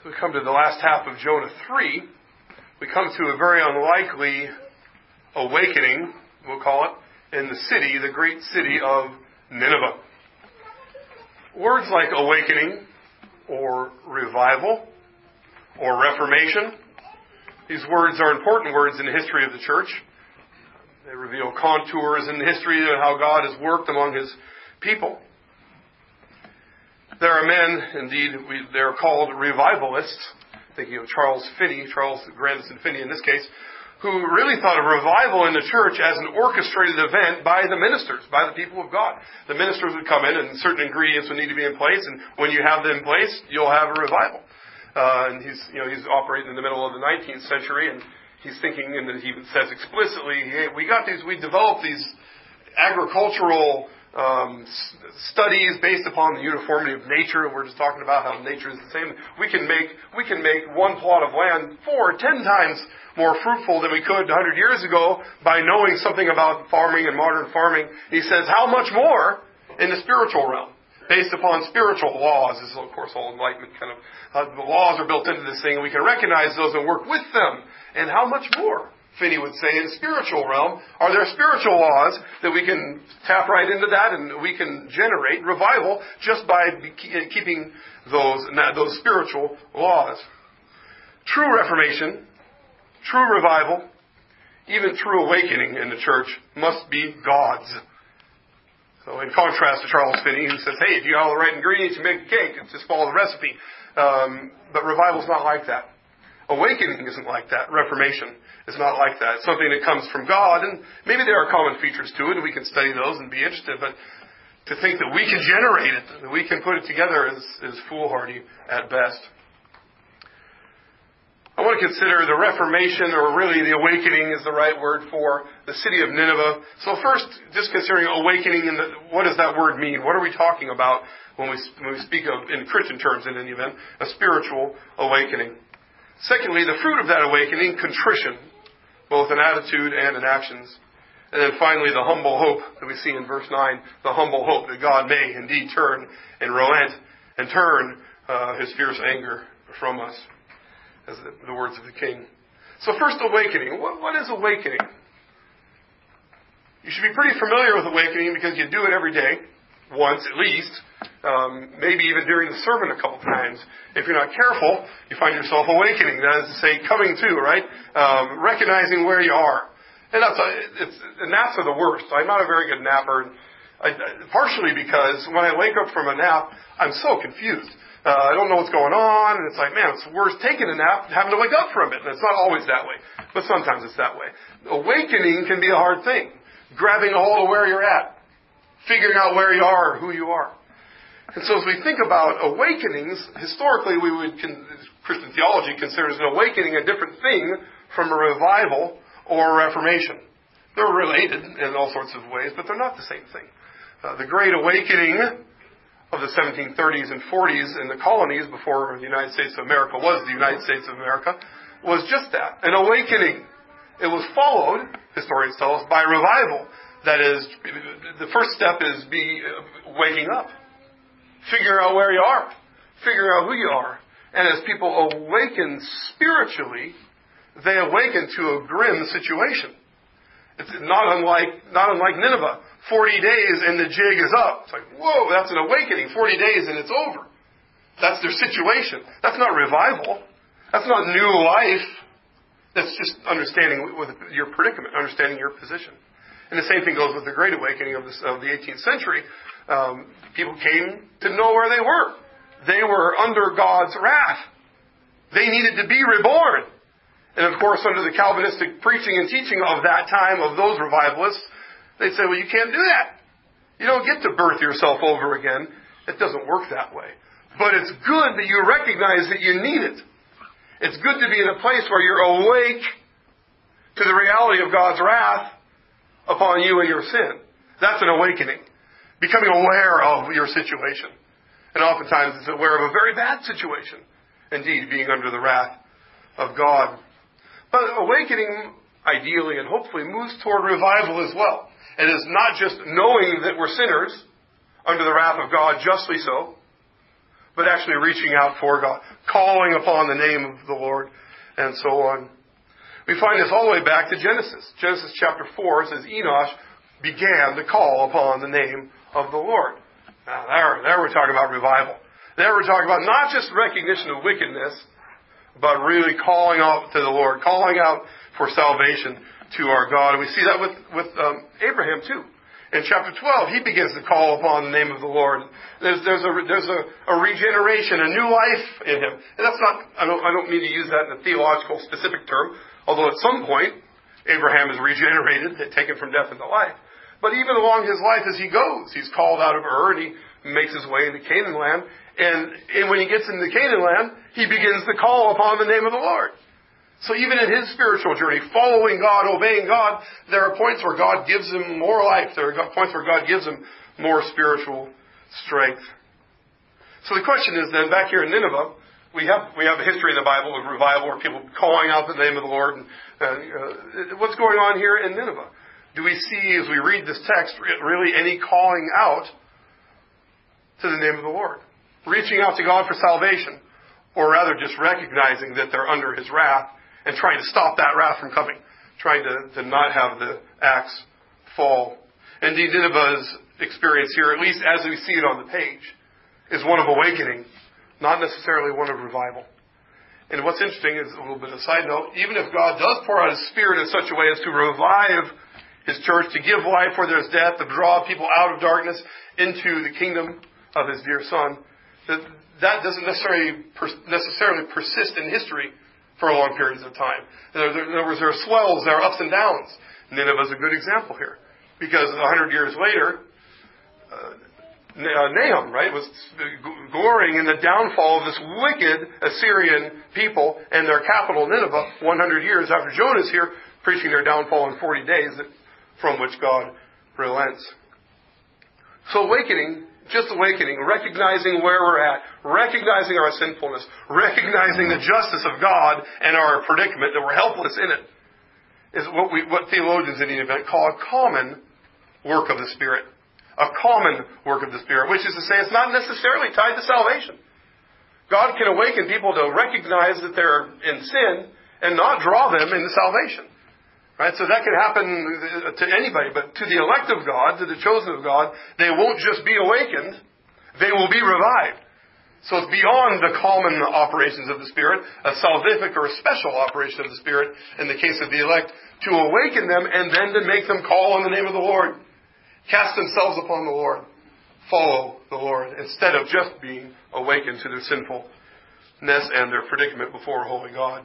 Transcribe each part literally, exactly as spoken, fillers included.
we come to the last half of Jonah three, we come to a very unlikely awakening, we'll call it, in the city, the great city of Nineveh. Words like awakening, or revival, or reformation, these words are important words in the history of the church. They reveal contours in the history of how God has worked among His people. There are men, indeed, we, they're called revivalists, thinking of Charles Finney, Charles Grandison Finney in this case, who really thought of revival in the church as an orchestrated event by the ministers, by the people of God. The ministers would come in and certain ingredients would need to be in place, and when you have them in place, you'll have a revival. Uh, and he's, you know, he's operating in the middle of the nineteenth century, and he's thinking, and he even says explicitly, hey, we got these, we developed these agricultural Um, studies based upon the uniformity of nature. We're just talking about how nature is the same. We can make we can make one plot of land four, ten times more fruitful than we could a hundred years ago by knowing something about farming and modern farming. He says, how much more in the spiritual realm, based upon spiritual laws? This is, of course, all Enlightenment kind of. Uh, the laws are built into this thing, and we can recognize those and work with them. And how much more? Finney would say, in the spiritual realm, are there spiritual laws that we can tap right into that and we can generate revival just by keeping those, those spiritual laws. True reformation, true revival, even true awakening in the church must be God's. So in contrast to Charles Finney, who says, hey, if you got all the right ingredients, you make a cake, just follow the recipe. Um, but revival's not like that. Awakening isn't like that. Reformation is not like that. It's something that comes from God, and maybe there are common features to it, and we can study those and be interested, but to think that we can generate it, that we can put it together is, is foolhardy at best. I want to consider the Reformation, or really the awakening is the right word for the city of Nineveh. So first, just considering awakening, and what does that word mean? What are we talking about when we, when we speak of, in Christian terms in any event, a spiritual awakening? Secondly, the fruit of that awakening, contrition, both in attitude and in actions. And then finally, the humble hope that we see in verse nine, the humble hope that God may indeed turn and relent and turn uh, His fierce anger from us, as the, the words of the king. So first, awakening. What, what is awakening? You should be pretty familiar with awakening because you do it every day, once at least. Um, maybe even during the sermon a couple times. If you're not careful, you find yourself awakening. That is to say, coming to, right? Um, recognizing where you are. And that's a, it's, and naps are the worst. I'm not a very good napper. I, partially because when I wake up from a nap, I'm so confused. Uh, I don't know what's going on, and it's like, man, it's worse taking a nap than having to wake up from it. And it's not always that way, but sometimes it's that way. Awakening can be a hard thing. Grabbing a hold of where you're at. Figuring out where you are, who you are. And so as we think about awakenings, historically we would, Christian theology considers an awakening a different thing from a revival or a reformation. They're related in all sorts of ways, but they're not the same thing. Uh, the Great Awakening of the seventeen thirties and forties in the colonies before the United States of America was the United States of America was just that, an awakening. It was followed, historians tell us, by revival. That is, the first step is be waking up. Figure out where you are. Figure out who you are. And as people awaken spiritually, they awaken to a grim situation. It's not unlike not unlike Nineveh. Forty days and the jig is up. It's like, whoa, that's an awakening. Forty days and it's over. That's their situation. That's not revival. That's not new life. That's just understanding with your predicament, understanding your position. And the same thing goes with the Great Awakening of, this, of the eighteenth century. Um, people came to know where they were. They were under God's wrath. They needed to be reborn. And of course, under the Calvinistic preaching and teaching of that time, of those revivalists, they'd say, well, you can't do that. You don't get to birth yourself over again. It doesn't work that way. But it's good that you recognize that you need it. It's good to be in a place where you're awake to the reality of God's wrath upon you and your sin. That's an awakening. Becoming aware of your situation. And oftentimes it's aware of a very bad situation. Indeed, being under the wrath of God. But awakening, ideally and hopefully, moves toward revival as well. It is not just knowing that we're sinners, under the wrath of God, justly so, but actually reaching out for God, calling upon the name of the Lord, and so on. We find this all the way back to Genesis. Genesis chapter four says Enosh began to call upon the name of the Lord. Now there, there we're talking about revival. There we're talking about not just recognition of wickedness, but really calling out to the Lord, calling out for salvation to our God. And we see that with, with um, Abraham too. In chapter twelve, he begins to call upon the name of the Lord. There's, there's, a, there's a, a regeneration, a new life in him. And that's not, I don't, I don't mean to use that in a theological specific term, although at some point, Abraham is regenerated, taken from death into life. But even along his life as he goes, he's called out of Ur and he makes his way into Canaan land. And, and when he gets into Canaan land, he begins to call upon the name of the Lord. So even in his spiritual journey, following God, obeying God, there are points where God gives him more life. There are points where God gives him more spiritual strength. So the question is then, back here in Nineveh, we have we have a history in the Bible of revival where people calling out the name of the Lord. And, uh, uh, what's going on here in Nineveh? Do we see, as we read this text, really any calling out to the name of the Lord? Reaching out to God for salvation, or rather just recognizing that they're under His wrath and trying to stop that wrath from coming, trying to, to not have the axe fall. Indeed, Nineveh's experience here, at least as we see it on the page, is one of awakening, not necessarily one of revival. And what's interesting is, a little bit of a side note, even if God does pour out His Spirit in such a way as to revive His church, to give life where there's death, to draw people out of darkness into the kingdom of His dear Son, that, that doesn't necessarily necessarily persist in history for long periods of time. In other words, there are swells, there are ups and downs. Nineveh is a good example here. Because a hundred years later, uh, Nahum, right, was glorying in the downfall of this wicked Assyrian people and their capital, Nineveh, one hundred years after Jonah's here, preaching their downfall in forty days, from which God relents. So awakening, just awakening, recognizing where we're at, recognizing our sinfulness, recognizing the justice of God and our predicament, that we're helpless in it, is what we, what theologians in the event call a common work of the Spirit. A common work of the Spirit, which is to say it's not necessarily tied to salvation. God can awaken people to recognize that they're in sin and not draw them into salvation. Right? So that can happen to anybody, but to the elect of God, to the chosen of God, they won't just be awakened, they will be revived. So it's beyond the common operations of the Spirit, a salvific or a special operation of the Spirit, in the case of the elect, to awaken them and then to make them call on the name of the Lord. Cast themselves upon the Lord. Follow the Lord, instead of just being awakened to their sinfulness and their predicament before a holy God.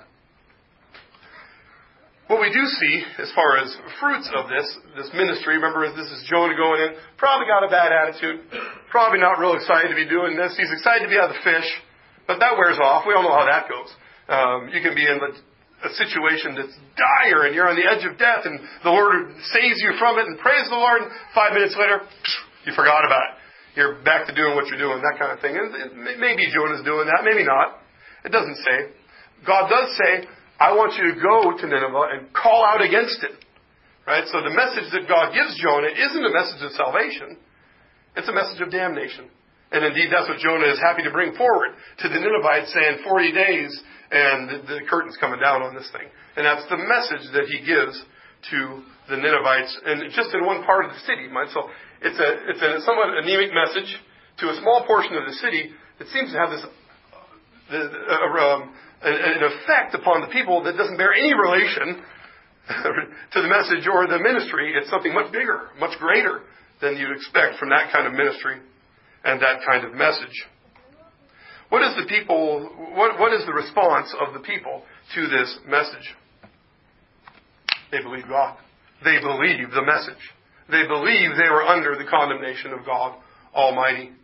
What we do see, as far as fruits of this, this ministry, remember this is Jonah going in, probably got a bad attitude, probably not real excited to be doing this. He's excited to be out of the fish, but that wears off. We all know how that goes. Um, you can be in a situation that's dire and you're on the edge of death and the Lord saves you from it and praise the Lord, and five minutes later, you forgot about it. You're back to doing what you're doing, that kind of thing. And maybe Jonah's doing that, maybe not. It doesn't say. God does say, I want you to go to Nineveh and call out against it. Right? So the message that God gives Jonah isn't a message of salvation. It's a message of damnation. And indeed, that's what Jonah is happy to bring forward to the Ninevites, saying forty days and the curtain's coming down on this thing. And that's the message that he gives to the Ninevites, and just in one part of the city. So it's a, it's a somewhat anemic message to a small portion of the city. It seems to have this uh, uh, um, an effect upon the people that doesn't bear any relation to the message or the ministry. It's something much bigger, much greater than you'd expect from that kind of ministry and that kind of message. What is the people, what, what is the response of the people to this message? They believe God. They believe the message. They believe they were under the condemnation of God Almighty.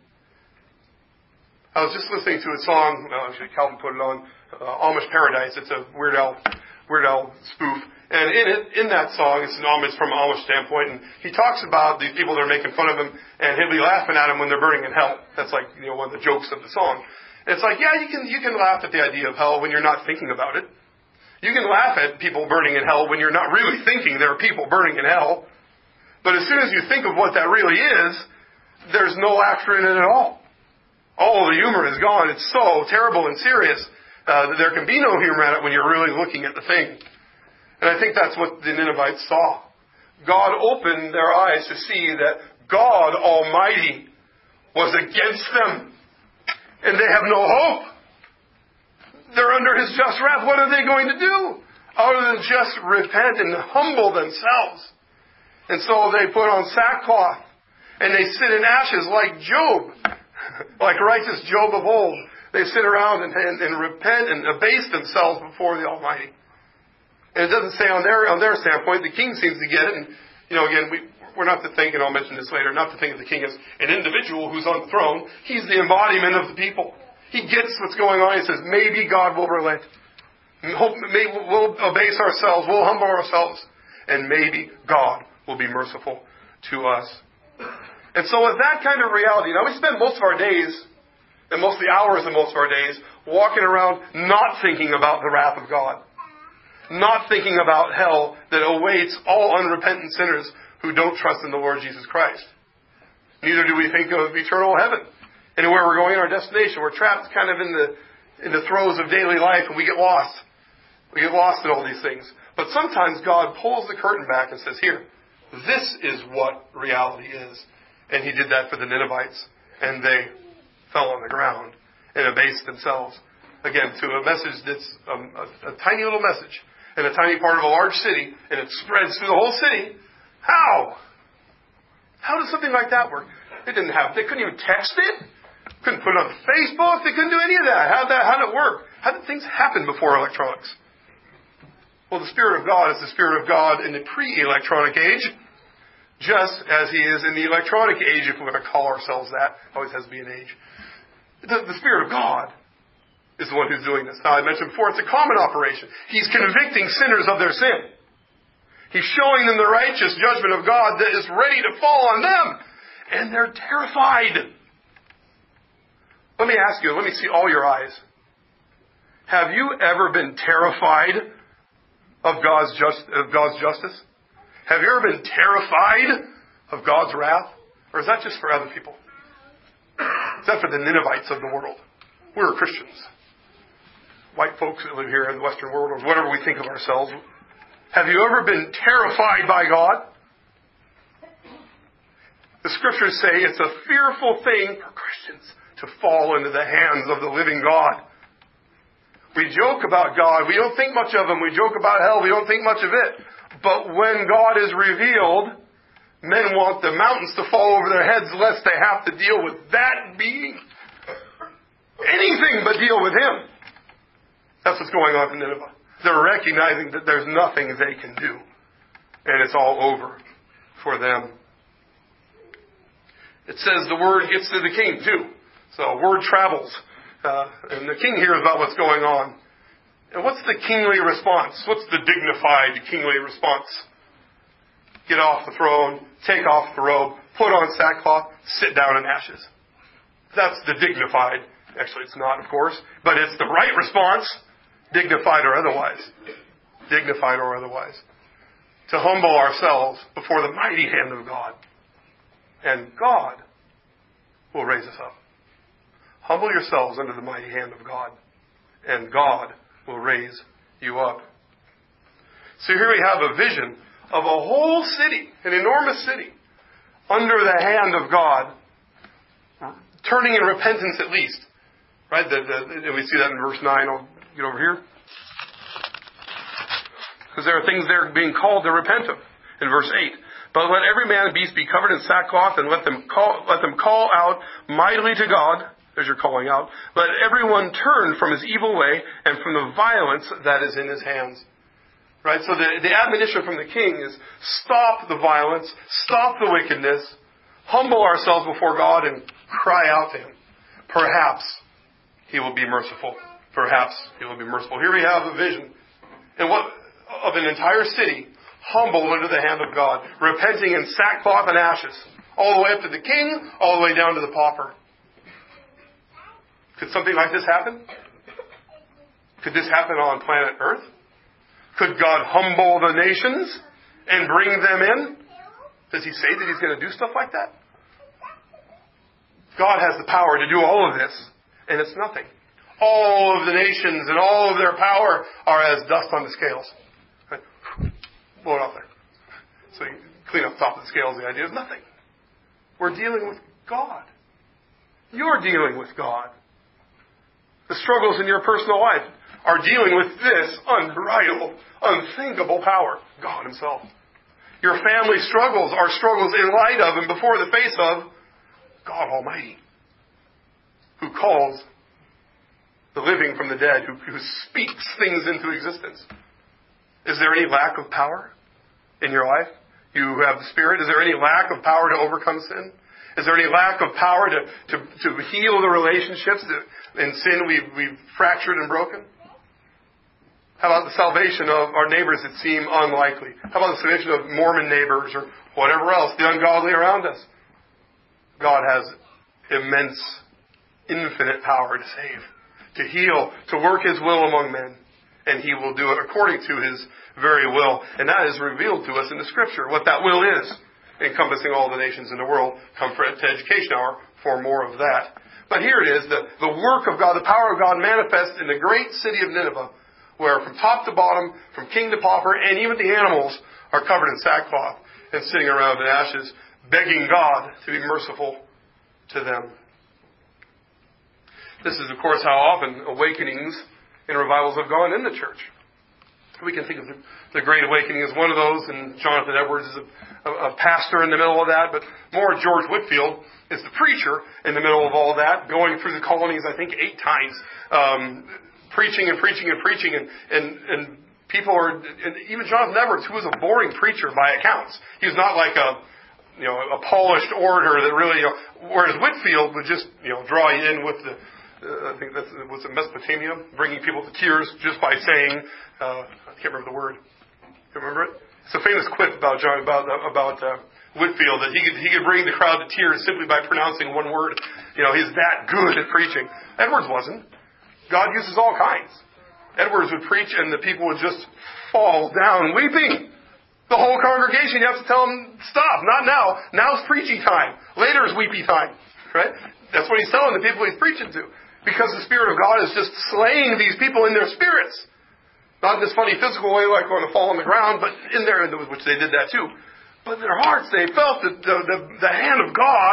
I was just listening to a song, well, actually Calvin put it on, uh, Amish Paradise. It's a Weird Al, Weird Al spoof. And in it, in that song, it's an Amish from an Amish standpoint, and he talks about these people that are making fun of him, and he'll be laughing at them when they're burning in hell. That's like, you know, one of the jokes of the song. And it's like, yeah, you can, you can laugh at the idea of hell when you're not thinking about it. You can laugh at people burning in hell when you're not really thinking there are people burning in hell. But as soon as you think of what that really is, there's no laughter in it at all. all the humor is gone. It's so terrible and serious uh, that there can be no humor at it when you're really looking at the thing. And I think that's what the Ninevites saw. God opened their eyes to see that God Almighty was against them. And they have no hope. They're under His just wrath. What are they going to do? Other than just repent and humble themselves. And so they put on sackcloth. And they sit in ashes like Job. Like righteous Job of old. They sit around and, and, and repent and abase themselves before the Almighty. And it doesn't say on their on their standpoint, the king seems to get it. And, you know, again, we, we're not to think, and I'll mention this later, not to think of the king as an individual who's on the throne. He's the embodiment of the people. He gets what's going on. He says, maybe God will relent. Maybe we'll abase ourselves. We'll humble ourselves. And maybe God will be merciful to us. And so with that kind of reality, now we spend most of our days, and most of the hours in most of our days, walking around not thinking about the wrath of God. Not thinking about hell that awaits all unrepentant sinners who don't trust in the Lord Jesus Christ. Neither do we think of eternal heaven. Anywhere we're going, our destination. We're trapped kind of in the in the throes of daily life, and we get lost. We get lost in all these things. But sometimes God pulls the curtain back and says, here, this is what reality is. And He did that for the Ninevites. And they fell on the ground and abased themselves. Again, to a message that's um, a, a tiny little message in a tiny part of a large city, and it spreads through the whole city. How? How does something like that work? They didn't have, they couldn't even text it. Couldn't put it on Facebook. They couldn't do any of that. How did that, how did it work? How did things happen before electronics? Well, the Spirit of God is the Spirit of God in the pre-electronic age, just as He is in the electronic age, if we're going to call ourselves that. Always has to be an age. The, the Spirit of God is the one who's doing this. Now, I mentioned before, it's a common operation. He's convicting sinners of their sin. He's showing them the righteous judgment of God that is ready to fall on them. And they're terrified. Let me ask you, let me see all your eyes. Have you ever been terrified of God's, just, of God's justice? Have you ever been terrified of God's wrath? Or is that just for other people? Is that for the Ninevites of the world? We're Christians. White folks that live here in the Western world, or whatever we think of ourselves. Have you ever been terrified by God? The Scriptures say it's a fearful thing for Christians to fall into the hands of the living God. We joke about God. We don't think much of Him. We joke about hell. We don't think much of it. But when God is revealed, men want the mountains to fall over their heads lest they have to deal with that being. Anything but deal with Him. That's what's going on in Nineveh. They're recognizing that there's nothing they can do. And it's all over for them. It says the word gets to the king too. So word travels. Uh, and the king hears about what's going on. And what's the kingly response? What's the dignified kingly response? Get off the throne, take off the robe, put on sackcloth, sit down in ashes. That's the dignified. Actually, it's not, of course. But it's the right response, dignified or otherwise. Dignified or otherwise. To humble ourselves before the mighty hand of God. And God will raise us up. Humble yourselves under the mighty hand of God, and God will raise you up. So here we have a vision of a whole city, an enormous city, under the hand of God, turning in repentance at least. Right? The, the, and we see that in verse nine. I'll get over here. Because there are things there being called to repent of. In verse eight. But let every man and beast be covered in sackcloth, and let them call, let them call out mightily to God. There's your calling out. Let everyone turn from his evil way and from the violence that is in his hands. Right? So the, the admonition from the king is stop the violence, stop the wickedness, humble ourselves before God and cry out to Him. Perhaps He will be merciful. Perhaps He will be merciful. Here we have a vision and what of an entire city humbled under the hand of God, repenting in sackcloth and ashes, all the way up to the king, all the way down to the pauper. Could something like this happen? Could this happen on planet Earth? Could God humble the nations and bring them in? Does He say that He's going to do stuff like that? God has the power to do all of this, and it's nothing. All of the nations and all of their power are as dust on the scales. Right? Blow it off there. So you clean up the top of the scales. The idea is nothing. We're dealing with God. You're dealing with God. The struggles in your personal life are dealing with this unbridled, unthinkable power, God Himself. Your family struggles are struggles in light of and before the face of God Almighty, who calls the living from the dead, who, who speaks things into existence. Is there any lack of power in your life? You have the Spirit. Is there any lack of power to overcome sin? Is there any lack of power to, to, to heal the relationships that in sin we've, we've fractured and broken? How about the salvation of our neighbors that seem unlikely? How about the salvation of Mormon neighbors or whatever else, the ungodly around us? God has immense, infinite power to save, to heal, to work His will among men. And He will do it according to His very will. And that is revealed to us in the Scripture, what that will is, encompassing all the nations in the world. Come for, to Education Hour for more of that. But here it is, the, the work of God, the power of God manifests in the great city of Nineveh, where from top to bottom, from king to pauper, and even the animals are covered in sackcloth and sitting around in ashes, begging God to be merciful to them. This is, of course, how often awakenings and revivals have gone in the church. We can think of the, the Great Awakening as one of those, and Jonathan Edwards is a, a, a pastor in the middle of that, but more George Whitefield is the preacher in the middle of all that, going through the colonies, I think, eight times, um, preaching and preaching and preaching, and, and, and people are, and even Jonathan Edwards, who was a boring preacher by accounts. He was not like a, you know, a polished orator that really, you know, whereas Whitefield would just, you know, draw you in with the, Uh, I think that's was it Mesopotamia, bringing people to tears just by saying, uh, I can't remember the word. You remember it? It's a famous quip about John, about about uh, Whitefield, that he could he could bring the crowd to tears simply by pronouncing one word. You know, he's that good at preaching. Edwards wasn't. God uses all kinds. Edwards would preach, and the people would just fall down weeping. The whole congregation, you have to tell them, stop, not now. Now's preachy time. Later is weepy time. Right? That's what he's telling the people he's preaching to. Because the Spirit of God is just slaying these people in their spirits. Not in this funny physical way like going to fall on the ground, but in there, which they did that too. But in their hearts, they felt the, the, the, the hand of God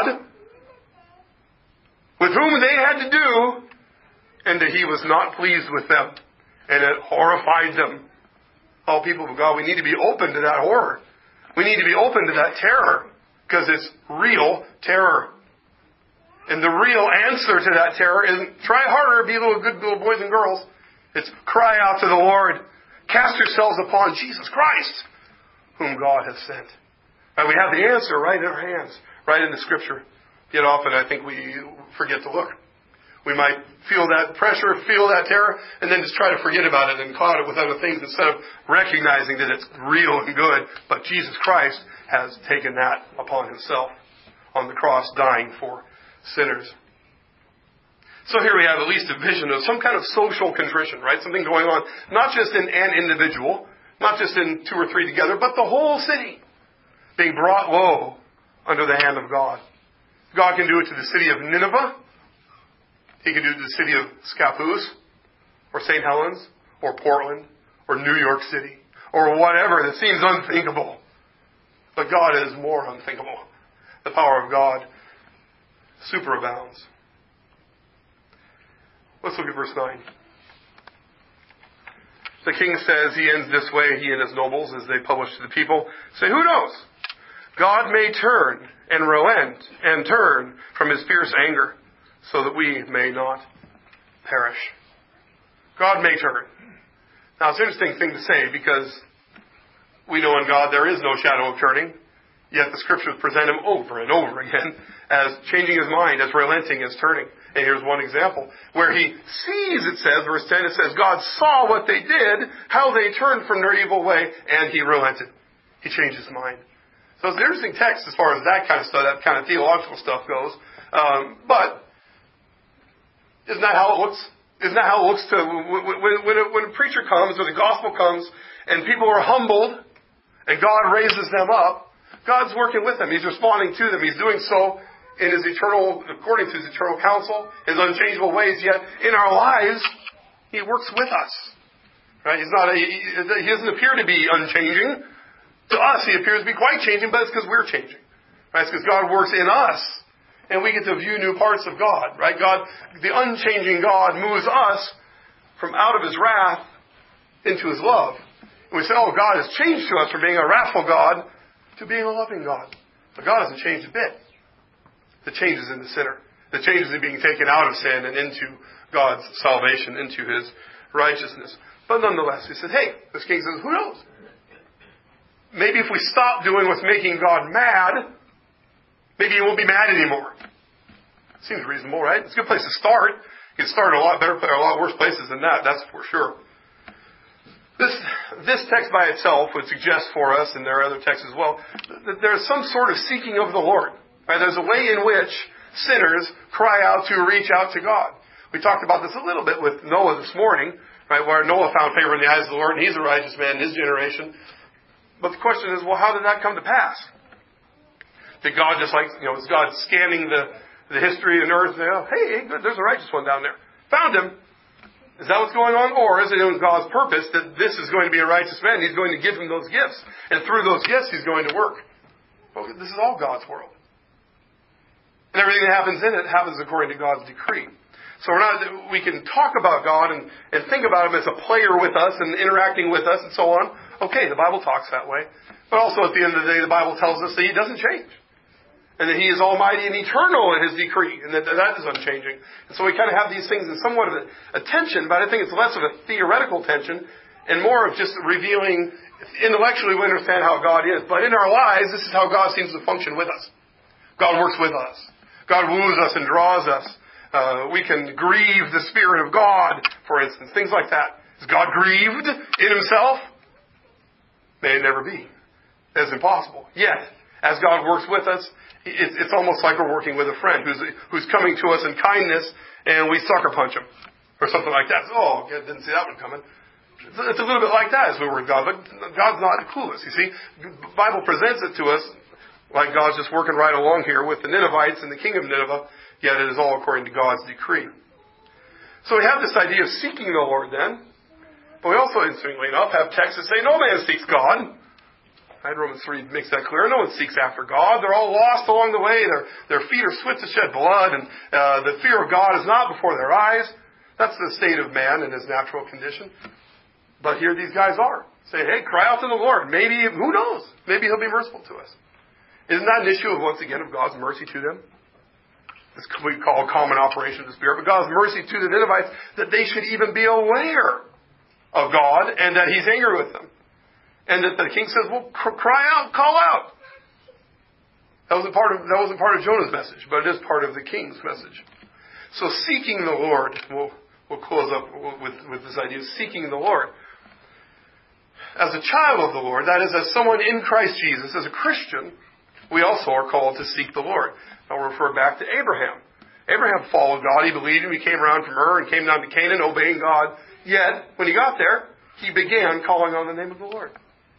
with whom they had to do, and that He was not pleased with them. And it horrified them. Oh, people of God, we need to be open to that horror. We need to be open to that terror. Because it's real terror. And the real answer to that terror isn't try harder, be little good little boys and girls. It's cry out to the Lord. Cast yourselves upon Jesus Christ, whom God has sent. And we have the answer right in our hands, right in the Scripture. Yet often I think we forget to look. We might feel that pressure, feel that terror, and then just try to forget about it and cloud it with other things instead of recognizing that it's real and good. But Jesus Christ has taken that upon Himself on the cross, dying for sinners. So here we have at least a vision of some kind of social contrition, right? Something going on, not just in an individual, not just in two or three together, but the whole city being brought low under the hand of God. God can do it to the city of Nineveh. He can do it to the city of Scappoose, or Saint Helens, or Portland, or New York City, or whatever that seems unthinkable. But God is more unthinkable. The power of God superabounds. Let's look at verse nine. The king says, he ends this way, he and his nobles, as they publish to the people, say, who knows? God may turn and relent and turn from His fierce anger, so that we may not perish. God may turn. Now, it's an interesting thing to say, because we know in God there is no shadow of turning. Yet the Scriptures present Him over and over again as changing His mind, as relenting, as turning. And here's one example where He sees, it says, verse ten, it says, God saw what they did, how they turned from their evil way, and He relented. He changed His mind. So it's an interesting text as far as that kind of stuff, that kind of theological stuff goes. Um, but isn't that how it looks? Isn't that how it looks to when, when, a, when a preacher comes or the gospel comes and people are humbled and God raises them up? God's working with them. He's responding to them. He's doing so in His eternal, according to His eternal counsel, His unchangeable ways, yet in our lives, He works with us. Right? He's not a, he, he doesn't appear to be unchanging. To us, He appears to be quite changing, but it's because we're changing. Right? It's because God works in us, and we get to view new parts of God. Right? God, the unchanging God moves us from out of His wrath into His love. And we say, oh, God has changed to us from being a wrathful God to being a loving God. But God hasn't changed a bit. The change is in the sinner. The change is in being taken out of sin and into God's salvation, into His righteousness. But nonetheless, he said, hey, this king says, who knows? Maybe if we stop doing what's making God mad, maybe He won't be mad anymore. Seems reasonable, right? It's a good place to start. You can start in a lot better, a lot worse places than that, that's for sure. This, this text by itself would suggest for us, and there are other texts as well, that there's some sort of seeking of the Lord. Right? There's a way in which sinners cry out to reach out to God. We talked about this a little bit with Noah this morning, right, where Noah found favor in the eyes of the Lord, and he's a righteous man in his generation. But the question is, well, how did that come to pass? Did God just like, you know, is God scanning the, the history of earth and say, oh, hey, hey, good, there's a righteous one down there. Found him. Is that what's going on? Or is it in God's purpose that this is going to be a righteous man? He's going to give him those gifts. And through those gifts, He's going to work. Well, this is all God's world. And everything that happens in it happens according to God's decree. So we're not, we can talk about God and, and think about Him as a player with us and interacting with us and so on. Okay, the Bible talks that way. But also at the end of the day, the Bible tells us that He doesn't change. And that He is almighty and eternal in His decree. And that that is unchanging. And so we kind of have these things in somewhat of a, a tension, but I think it's less of a theoretical tension and more of just revealing, intellectually we understand how God is. But in our lives, this is how God seems to function with us. God works with us. God woos us and draws us. Uh, we can grieve the Spirit of God, for instance. Things like that. Is God grieved in Himself? May it never be. That's impossible. Yet, as God works with us, it's, it's almost like we're working with a friend who's who's coming to us in kindness, and we sucker punch him. Or something like that. Oh, I didn't see that one coming. It's, it's a little bit like that as we work with God. But God's not clueless, you see. The Bible presents it to us like God's just working right along here with the Ninevites and the king of Nineveh, yet it is all according to God's decree. So we have this idea of seeking the Lord then. But we also, interestingly enough, have texts that say no man seeks God. Right? Romans three makes that clear. No one seeks after God. They're all lost along the way. Their, their feet are swift to shed blood, and uh, the fear of God is not before their eyes. That's the state of man in his natural condition. But here these guys are, saying, hey, cry out to the Lord. Maybe, who knows? Maybe He'll be merciful to us. Isn't that an issue, of once again, of God's mercy to them? This we call a common operation of the Spirit. But God's mercy to the Ninevites, that they should even be aware of God and that He's angry with them. And that the king says, well, cry out, call out. That wasn't part of, that wasn't part of Jonah's message, but it is part of the king's message. So seeking the Lord, we'll, we'll close up with, with this idea of seeking the Lord. As a child of the Lord, that is, as someone in Christ Jesus, as a Christian, we also are called to seek the Lord. I'll refer back to Abraham. Abraham followed God. He believed Him. He came around from Ur and came down to Canaan, obeying God. Yet, when he got there, he began calling on the name of the Lord.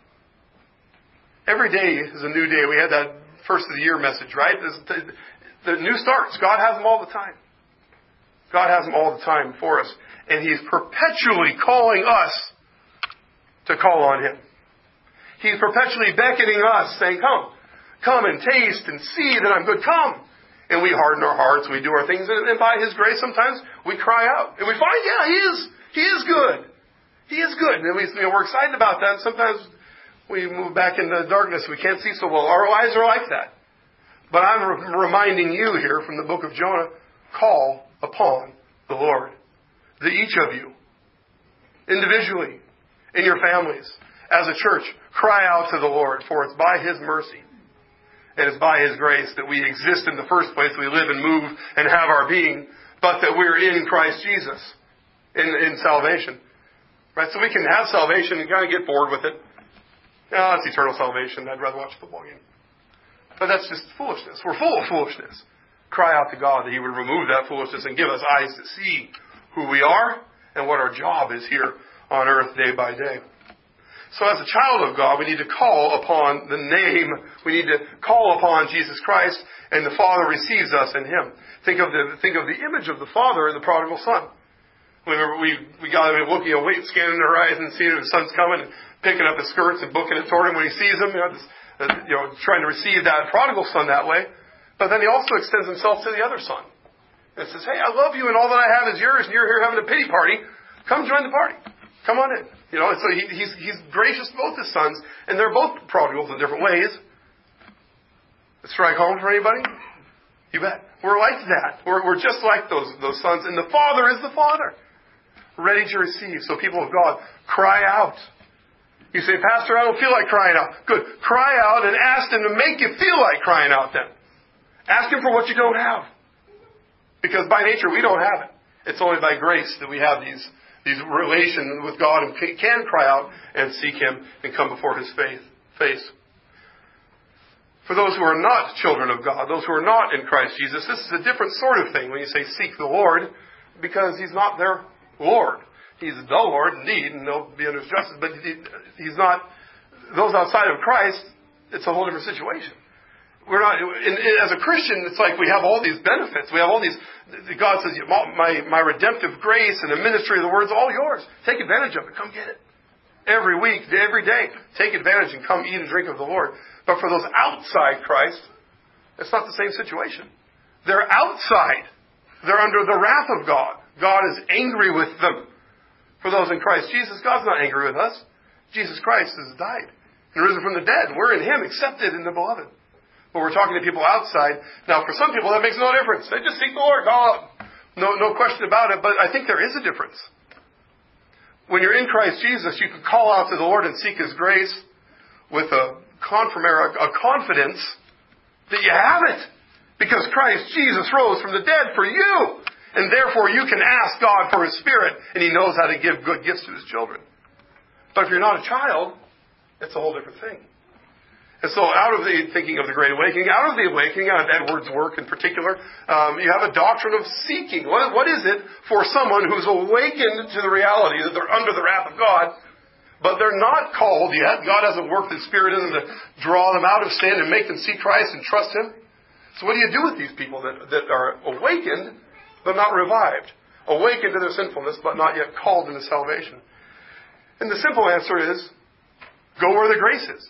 Every day is a new day. We had that first of the year message, right? This, the, the new starts. God has them all the time. God has them all the time for us. And He's perpetually calling us to call on Him. He's perpetually beckoning us, saying, come. Come and taste and see that I'm good. Come. And we harden our hearts. We do our things. And, and by His grace, sometimes we cry out. And we find, yeah, He is. He is good. He is good. And we, you know, we're excited about that. Sometimes we move back into darkness. We can't see so well. Our lives are like that. But I'm re- reminding you here from the book of Jonah, call upon the Lord. That each of you, individually, in your families, as a church, cry out to the Lord, for it's by His mercy and it's by His grace that we exist in the first place. We live and move and have our being, but that we're in Christ Jesus, in, in salvation. Right? So we can have salvation and kind of get bored with it. Oh, it's eternal salvation. I'd rather watch a football game. But that's just foolishness. We're full of foolishness. Cry out to God that He would remove that foolishness and give us eyes to see who we are and what our job is here on earth day by day. So as a child of God, we need to call upon the name. We need to call upon Jesus Christ, and the Father receives us in Him. Think of the think of the image of the Father in the prodigal son. Remember, we we got him looking, you know, wait, scanning the horizon, seeing if the son's coming, and picking up his skirts and booking it toward him when he sees him. You know, this, uh, you know, trying to receive that prodigal son that way. But then He also extends Himself to the other son. And says, hey, I love you and all that I have is yours and you're here having a pity party. Come join the party. Come on in. You know, and so he, he's, he's gracious to both His sons, and they're both prodigals in different ways. Strike home for anybody? You bet. We're like that. We're, we're just like those, those sons, and the Father is the Father, ready to receive. So people of God, cry out. You say, Pastor, I don't feel like crying out. Good. Cry out and ask Him to make you feel like crying out then. Ask Him for what you don't have. Because by nature, we don't have it. It's only by grace that we have these, these relations with God and can cry out and seek Him and come before His faith, face. For those who are not children of God, those who are not in Christ Jesus, this is a different sort of thing when you say seek the Lord, because He's not their Lord. He's the Lord, indeed, and they'll be under His justice, but he, He's not, those outside of Christ, it's a whole different situation. We're not, in, in, as a Christian, it's like we have all these benefits. We have all these, God says, my, my redemptive grace and the ministry of the Word is all yours. Take advantage of it. Come get it. Every week, every day, take advantage and come eat and drink of the Lord. But for those outside Christ, it's not the same situation. They're outside. They're under the wrath of God. God is angry with them. For those in Christ Jesus, God's not angry with us. Jesus Christ has died and risen from the dead. We're in Him, accepted in the Beloved. But we're talking to people outside. Now, for some people, that makes no difference. They just seek the Lord. Oh, no, no question about it. But I think there is a difference. When you're in Christ Jesus, you can call out to the Lord and seek His grace with a confirmation, a confidence that you have it. Because Christ Jesus rose from the dead for you. And therefore, you can ask God for His Spirit, and He knows how to give good gifts to His children. But if you're not a child, it's a whole different thing. And so out of the thinking of the Great Awakening, out of the Awakening, out of Edwards' work in particular, um, you have a doctrine of seeking. What, what is it for someone who's awakened to the reality that they're under the wrath of God, but they're not called yet? God hasn't worked His Spirit in them to draw them out of sin and make them see Christ and trust Him. So what do you do with these people that, that are awakened, but not revived? Awakened to their sinfulness, but not yet called into salvation. And the simple answer is, go where the grace is.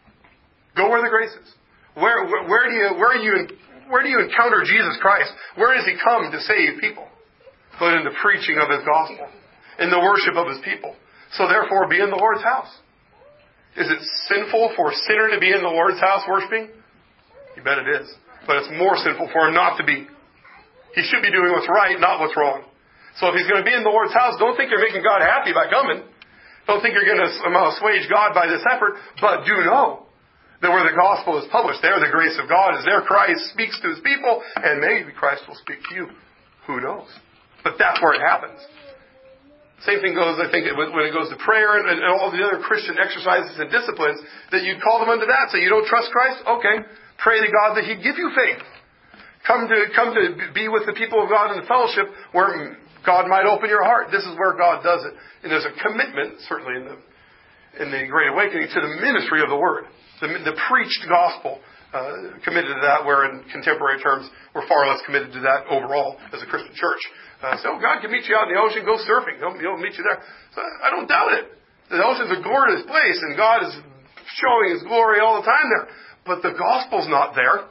Go where the grace is. Where, where, where do you where do you where do you encounter Jesus Christ? Where does He come to save people? But in the preaching of His gospel, in the worship of His people. So therefore, be in the Lord's house. Is it sinful for a sinner to be in the Lord's house worshiping? You bet it is. But it's more sinful for him not to be. He should be doing what's right, not what's wrong. So if he's going to be in the Lord's house, don't think you're making God happy by coming. Don't think you're going to somehow assuage God by this effort. But do know that where the gospel is published, there the grace of God is there. Christ speaks to His people, and maybe Christ will speak to you. Who knows? But that's where it happens. Same thing goes, I think, when it goes to prayer and, and all the other Christian exercises and disciplines, that you'd call them unto that. So you don't trust Christ? Okay. Pray to God that He'd give you faith. Come to come to be with the people of God in the fellowship where God might open your heart. This is where God does it. And there's a commitment, certainly in the in the Great Awakening, to the ministry of the Word. The, the preached gospel, uh, committed to that, where in contemporary terms, we're far less committed to that overall as a Christian church. Uh, so God can meet you out in the ocean, go surfing. He'll, he'll meet you there. So I don't doubt it. The ocean's a glorious place, and God is showing His glory all the time there. But the gospel's not there.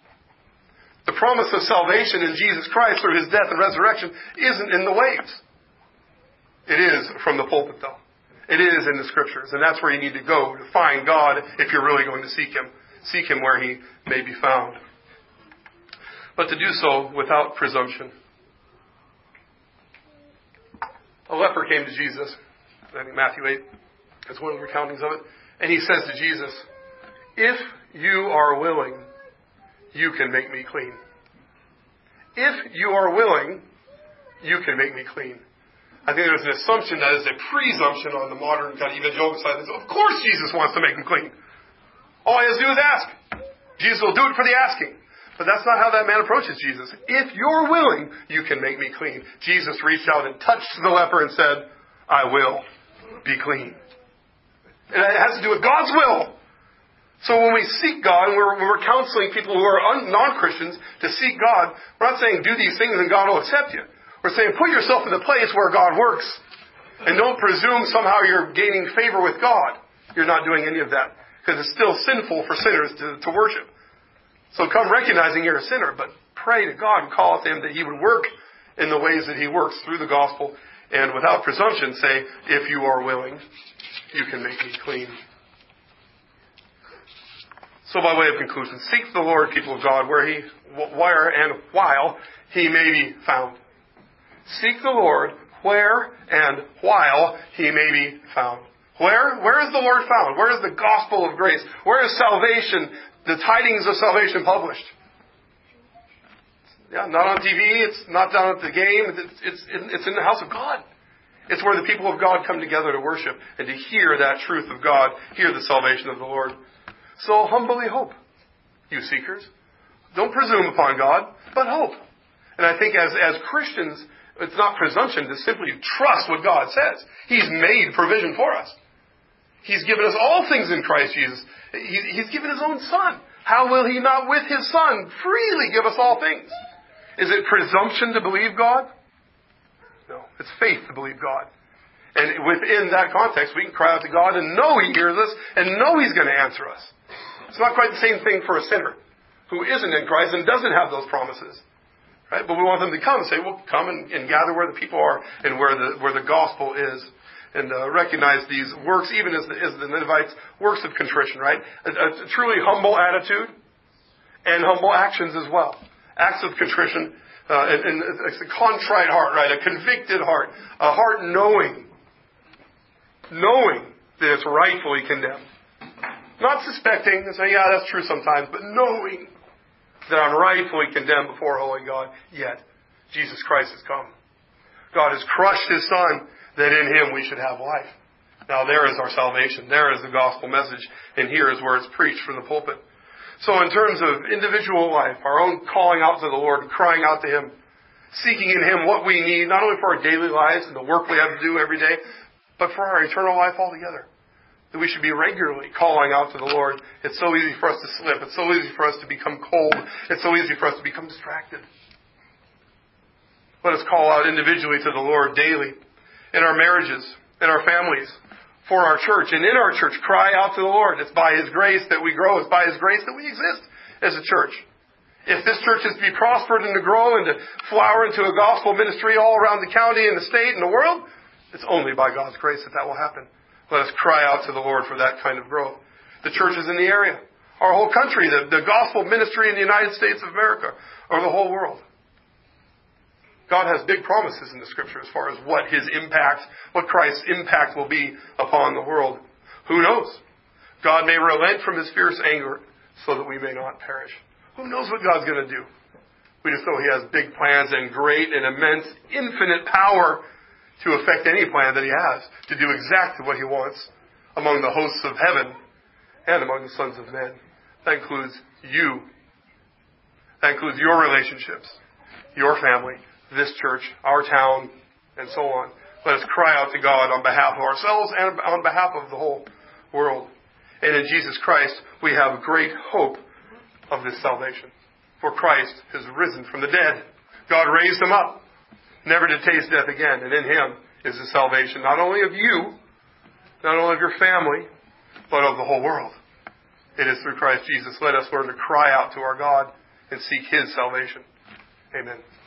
The promise of salvation in Jesus Christ through His death and resurrection isn't in the waves. It is from the pulpit, though. It is in the Scriptures, and that's where you need to go to find God if you're really going to seek Him. Seek Him where He may be found. But to do so without presumption. A leper came to Jesus, I think Matthew eight, that's one of the recountings of it, and he says to Jesus, if you are willing, you can make me clean. If you are willing, you can make me clean. I think there's an assumption that is a presumption on the modern kind of evangelical side. Of course Jesus wants to make him clean. All he has to do is ask. Jesus will do it for the asking. But that's not how that man approaches Jesus. If you're willing, you can make me clean. Jesus reached out and touched the leper and said, I will be clean. And it has to do with God's will. So when we seek God, and we're, we're counseling people who are un, non-Christians to seek God, we're not saying do these things and God will accept you. We're saying put yourself in the place where God works. And don't presume somehow you're gaining favor with God. You're not doing any of that. Because it's still sinful for sinners to, to worship. So come recognizing you're a sinner, but pray to God and call out to Him that He would work in the ways that He works through the gospel. And without presumption say, if you are willing, you can make me clean. So by way of conclusion, seek the Lord, people of God, where He, where and while He may be found. Seek the Lord where and while He may be found. Where? Where is the Lord found? Where is the gospel of grace? Where is salvation, the tidings of salvation published? Yeah, not on T V. It's not down at the game. It's, it's, it's in the house of God. It's where the people of God come together to worship and to hear that truth of God, hear the salvation of the Lord. So humbly hope, you seekers. Don't presume upon God, but hope. And I think as, as Christians, it's not presumption to simply trust what God says. He's made provision for us. He's given us all things in Christ Jesus. He, he's given His own Son. How will He not with His Son freely give us all things? Is it presumption to believe God? No. It's faith to believe God. And within that context, we can cry out to God and know He hears us and know He's going to answer us. It's not quite the same thing for a sinner who isn't in Christ and doesn't have those promises. Right? But we want them to come and say, well, come and, and gather where the people are and where the where the gospel is. And uh, recognize these works, even as the, as the Ninevites, works of contrition, right? A, a truly humble attitude and humble actions as well. Acts of contrition uh, and, and it's a contrite heart, right? A convicted heart. A heart knowing. Knowing that it's rightfully condemned. Not suspecting and saying, yeah, that's true sometimes, but knowing that I'm rightfully condemned before holy God, yet Jesus Christ has come. God has crushed His Son, that in Him we should have life. Now there is our salvation. There is the gospel message, and here is where it's preached from the pulpit. So in terms of individual life, our own calling out to the Lord and crying out to Him, seeking in Him what we need, not only for our daily lives and the work we have to do every day, but for our eternal life altogether. That we should be regularly calling out to the Lord. It's so easy for us to slip. It's so easy for us to become cold. It's so easy for us to become distracted. Let us call out individually to the Lord daily. In our marriages, in our families, for our church. And in our church, cry out to the Lord. It's by His grace that we grow. It's by His grace that we exist as a church. If this church is to be prospered and to grow and to flower into a gospel ministry all around the county and the state and the world, it's only by God's grace that that will happen. Let us cry out to the Lord for that kind of growth. The churches in the area, our whole country, the, the gospel ministry in the United States of America, or the whole world. God has big promises in the Scripture as far as what His impact, what Christ's impact will be upon the world. Who knows? God may relent from His fierce anger so that we may not perish. Who knows what God's going to do? We just know He has big plans and great and immense, infinite power to affect any plan that He has, to do exactly what He wants among the hosts of heaven and among the sons of men. That includes you. That includes your relationships, your family, this church, our town, and so on. Let us cry out to God on behalf of ourselves and on behalf of the whole world. And in Jesus Christ, we have great hope of this salvation. For Christ has risen from the dead. God raised Him up, never to taste death again. And in Him is the salvation, not only of you, not only of your family, but of the whole world. It is through Christ Jesus. Let us learn to cry out to our God and seek His salvation. Amen.